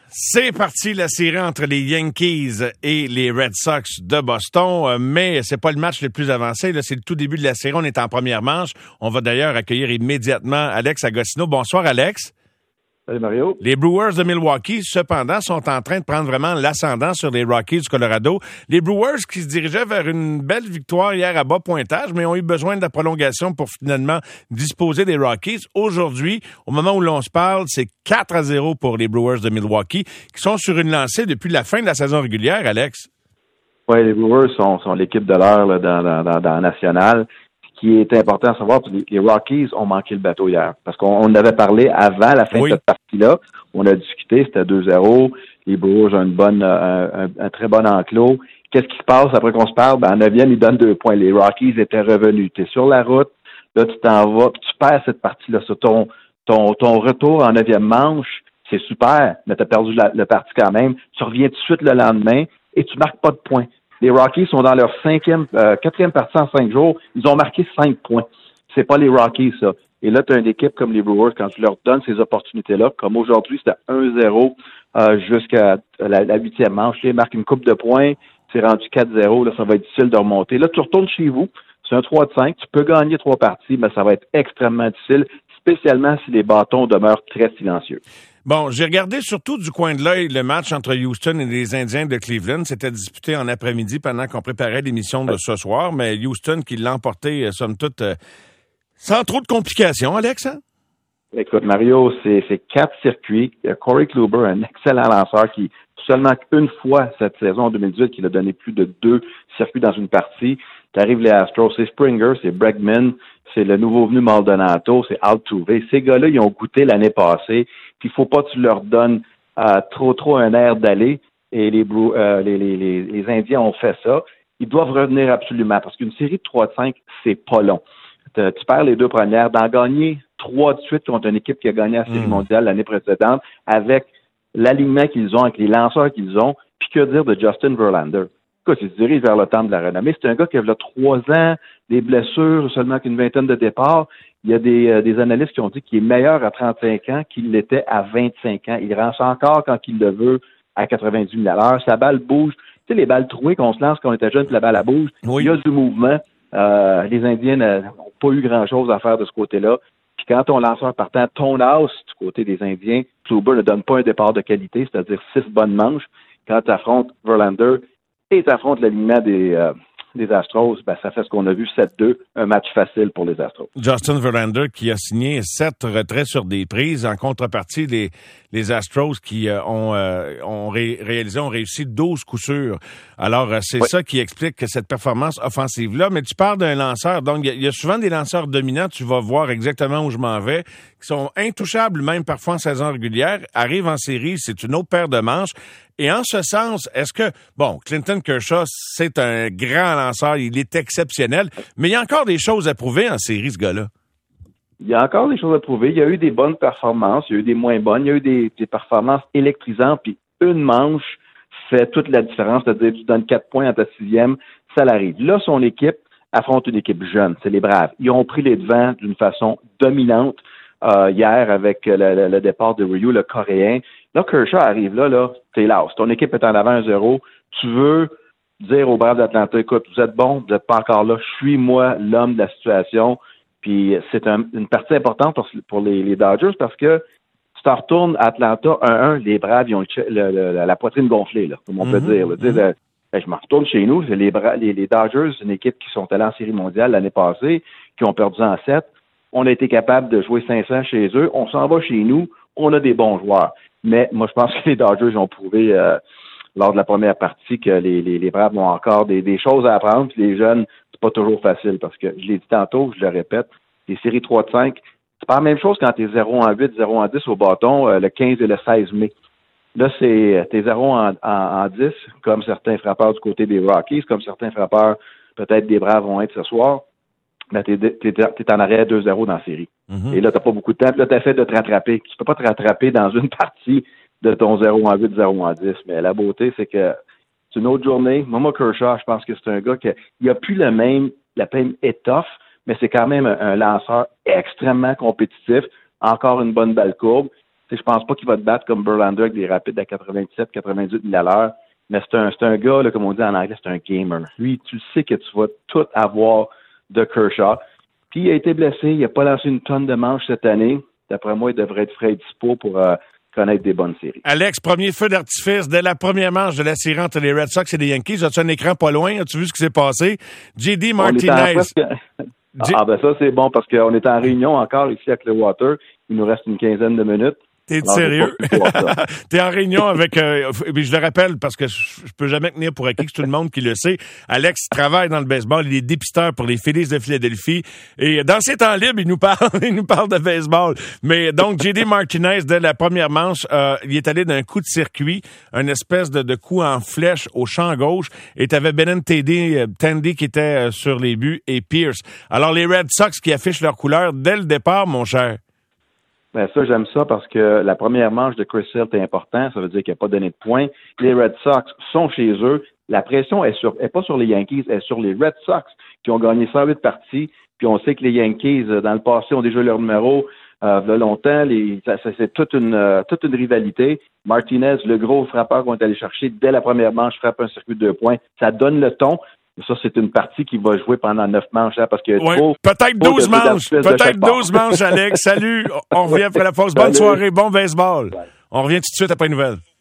C'est parti la série entre les Yankees et les Red Sox de Boston, mais c'est pas le match le plus avancé. Là, c'est le tout début de la série. On est en première manche. On va d'ailleurs accueillir immédiatement Alex Agostino. Bonsoir, Alex. Salut Mario. Les Brewers de Milwaukee, cependant, sont en train de prendre vraiment l'ascendant sur les Rockies du Colorado. Les Brewers qui se dirigeaient vers une belle victoire hier à bas pointage, mais ont eu besoin de la prolongation pour finalement disposer des Rockies. Aujourd'hui, au moment où l'on se parle, c'est 4-0 pour les Brewers de Milwaukee, qui sont sur une lancée depuis la fin de la saison régulière, Alex. Oui, les Brewers sont l'équipe de l'heure là, dans la nationale. Ce qui est important à savoir, les Rockies ont manqué le bateau hier. Parce qu'on avait parlé avant la fin de cette partie-là. On a discuté, c'était 2-0. Les Brewers ont un très bon enclos. Qu'est-ce qui se passe après qu'on se parle? En 9e, ils donnent 2 points. Les Rockies étaient revenus. Tu es sur la route, là, tu t'en vas, puis tu perds cette partie-là. Sur ton retour en 9e manche, c'est super, mais tu as perdu le parti quand même. Tu reviens tout de suite le lendemain et tu marques pas de points. Les Rockies sont dans leur 4e partie en 5 jours. Ils ont marqué 5 points. C'est pas les Rockies, ça. Et là, tu as une équipe comme les Brewers, quand tu leur donnes ces opportunités-là, comme aujourd'hui, c'était 1-0 jusqu'à la 8e manche. Ils marquent une coupe de points. C'est rendu 4-0. Là, ça va être difficile de remonter. Là, tu retournes chez vous. C'est un 3-5. Tu peux gagner 3 parties, mais ça va être extrêmement difficile, spécialement si les bâtons demeurent très silencieux. Bon, j'ai regardé surtout du coin de l'œil le match entre Houston et les Indiens de Cleveland. C'était disputé en après-midi pendant qu'on préparait l'émission de ce soir, mais Houston qui l'a emporté, somme toute, sans trop de complications, Alex, hein? Écoute, Mario, c'est 4 circuits. Corey Kluber, un excellent lanceur qui, seulement une fois cette saison en 2018, qu'il a donné plus de 2 circuits dans une partie. T'arrives les Astros, c'est Springer, c'est Bregman, c'est le nouveau venu Maldonado, c'est Altuve. Ces gars-là, ils ont goûté l'année passée. Puis il faut pas que tu leur donnes trop un air d'aller. Et les Indiens ont fait ça. Ils doivent revenir absolument parce qu'une série de 3-5, c'est pas long. Tu perds les 2 premières, d'en gagner 3 de suite contre une équipe qui a gagné la série mondiale l'année précédente avec l'alignement qu'ils ont, avec les lanceurs qu'ils ont. Puis que dire de Justin Verlander? Écoute, il se dirige vers le temps de la renommée. C'est un gars qui a 3 ans, des blessures, seulement qu'une vingtaine de départs. Il y a des analystes qui ont dit qu'il est meilleur à 35 ans qu'il l'était à 25 ans. Il lance encore quand il le veut à 90 000 à l'heure. Sa balle bouge. Tu sais, les balles trouées qu'on se lance quand on était jeune, puis la balle elle bouge. Oui. Il y a du mouvement. Les Indiens n'ont pas eu grand-chose à faire de ce côté-là. Puis quand ton lanceur partant ton house du côté des Indiens, Kluber ne donne pas un départ de qualité, c'est-à-dire 6 bonnes manches. Quand tu affrontes Verlander et tu affrontes l'alignement des Astros, ben ça fait ce qu'on a vu, 7-2, un match facile pour les Astros. Justin Verlander qui a signé 7 retraits sur des prises. En contrepartie, les Astros qui ont réussi 12 coups sûrs. Alors, c'est ça qui explique que cette performance offensive-là. Mais tu parles d'un lanceur. Donc, il y a souvent des lanceurs dominants, tu vas voir exactement où je m'en vais, qui sont intouchables même parfois en saison régulière, arrivent en série, c'est une autre paire de manches. Et en ce sens, est-ce que, bon, Clinton Kershaw, c'est un grand lanceur, il est exceptionnel, mais il y a encore des choses à prouver en série, ce gars-là. Il y a encore des choses à prouver. Il y a eu des bonnes performances, il y a eu des moins bonnes, il y a eu des performances électrisantes, puis une manche fait toute la différence, c'est-à-dire tu donnes 4 points à ta 6e, ça l'arrive. Là, son équipe affronte une équipe jeune, c'est les Braves. Ils ont pris les devants d'une façon dominante hier avec le départ de Ryu, le Coréen. Là, Kershaw arrive là, t'es là. Si ton équipe est en avant 1-0, tu veux dire aux Braves d'Atlanta, écoute, vous êtes bons, vous n'êtes pas encore là, je suis moi l'homme de la situation. Puis c'est une partie importante pour les Dodgers parce que tu t'en retournes à Atlanta 1-1, les Braves ils ont la poitrine gonflée, là, comme on peut dire. Je m'en retourne chez nous, c'est les Dodgers, une équipe qui sont allés en série mondiale l'année passée, qui ont perdu en 7. On a été capable de jouer 500 chez eux. On s'en va chez nous. On a des bons joueurs. Mais moi, je pense que les Dodgers ont prouvé lors de la première partie que les Braves ont encore des choses à apprendre. Puis les jeunes, c'est pas toujours facile parce que je l'ai dit tantôt, je le répète, les séries 3-5, c'est pas la même chose quand t'es 0-8, 0-10 au bâton le 15 et le 16 mai. Là, t'es 0-10, comme certains frappeurs du côté des Rockies, comme certains frappeurs peut-être des Braves vont être ce soir. Ben, t'es en arrêt 2-0 dans la série. Mm-hmm. Et là, t'as pas beaucoup de temps. Puis là, t'essaies de te rattraper. Tu peux pas te rattraper dans une partie de ton 0-8, 0-10. Mais la beauté, c'est que c'est une autre journée. Moi, Kershaw, je pense que c'est un gars il a plus la même étoffe, mais c'est quand même un lanceur extrêmement compétitif. Encore une bonne balle courbe. Je pense pas qu'il va te battre comme Verlander avec des rapides à 97, 98 000 à l'heure. Mais c'est un gars, là, comme on dit en anglais, c'est un gamer. Lui, tu sais que tu vas tout avoir de Kershaw. Puis il a été blessé, il n'a pas lancé une tonne de manches cette année. D'après moi, il devrait être frais et dispo pour connaître des bonnes séries. Alex, premier feu d'artifice dès la première manche de la série entre les Red Sox et les Yankees. As-tu un écran pas loin? As-tu vu ce qui s'est passé? J.D. Martinez. Ben ça, c'est bon parce qu'on est en réunion encore ici à Clearwater. Il nous reste une quinzaine de minutes. T'es sérieux? T'es en réunion avec... je le rappelle parce que je peux jamais tenir pour acquis que tout le monde qui le sait. Alex travaille dans le baseball. Il est dépisteur pour les Phillies de Philadelphie. Et dans ses temps libres, il nous parle de baseball. Mais donc, J.D. Martinez, dès la première manche, il est allé d'un coup de circuit, une espèce de coup en flèche au champ gauche. Et t'avais Tandy qui était sur les buts et Pierce. Alors, les Red Sox qui affichent leur couleur dès le départ, mon cher. Ben ça, j'aime ça parce que la première manche de Chris Hill est importante. Ça veut dire qu'il n'a pas donné de points. Les Red Sox sont chez eux. La pression est pas sur les Yankees, elle est sur les Red Sox qui ont gagné 108 parties. Puis on sait que les Yankees, dans le passé, ont déjà leur numéro il y a longtemps. C'est toute une rivalité. Martinez, le gros frappeur qu'on est allé chercher dès la première manche, frappe un circuit de 2 points. Ça donne le ton. Ça, c'est une partie qui va jouer pendant 9 manches, hein, parce que peut-être 12 manches. Peut-être 12 manches, Alex. Salut. On revient après la pause. Bonne soirée, bon baseball. On revient tout de suite après une nouvelle.